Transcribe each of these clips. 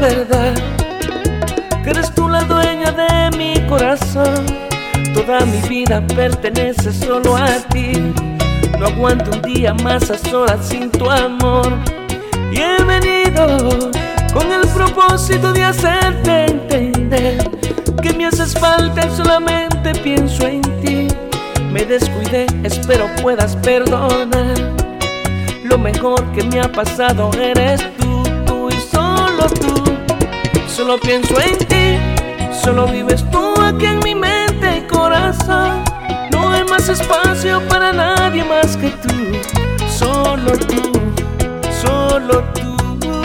verdad que eres tú la dueña de mi corazón. Toda mi vida pertenece solo a ti. No aguanto un día más a solas sin tu amor. Y he venido con el propósito de hacerte entender que me haces falta y solamente pienso en ti. Me descuidé, espero puedas perdonar. Lo mejor que me ha pasado eres tú, tú y solo tú. Solo pienso en ti, solo vives tú aquí en mi mente y corazón. No hay más espacio para nadie más que tú. Solo tú, solo tú.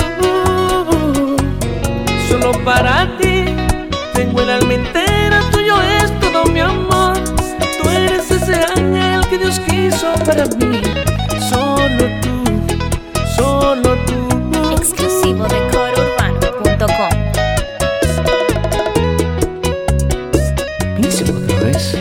Solo para ti tengo el alma entera, tuyo es todo mi amor. Tú eres ese ángel que Dios quiso para mí. Solo tú, solo tú. Exclusivo de corourbano.com. Piénsalo otra vez.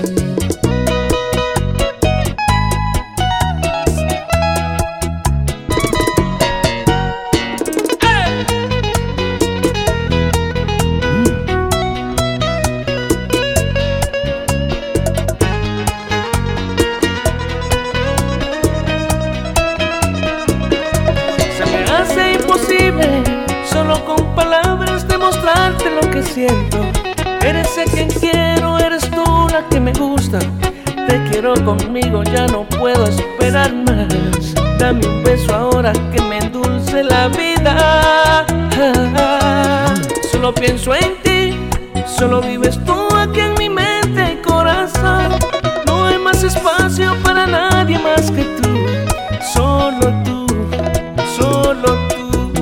Solo con palabras demostrarte lo que siento. Eres el quien quiero, eres tú la que me gusta. Te quiero conmigo, ya no puedo esperar más. Dame un beso ahora que me endulce la vida. Solo pienso en ti, solo vives tú aquí en mi mente y corazón. No hay más espacio para nadie más que tú. Solo tú, solo tú.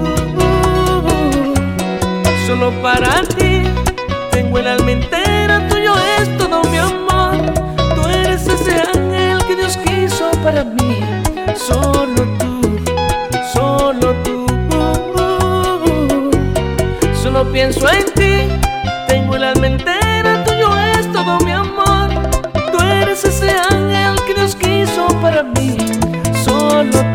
Solo para ti tengo el alma entera, tuyo es todo mi amor. Tú eres ese ángel que Dios quiso para mí. Solo tú, solo tú. Solo pienso en ti, tengo el alma entera, tuyo es todo mi amor. Tú eres ese ángel que Dios quiso para mí. Solo tú.